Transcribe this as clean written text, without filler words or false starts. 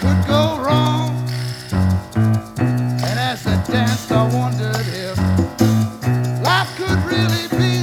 could go wrong. And as I danced, I wondered if life could really be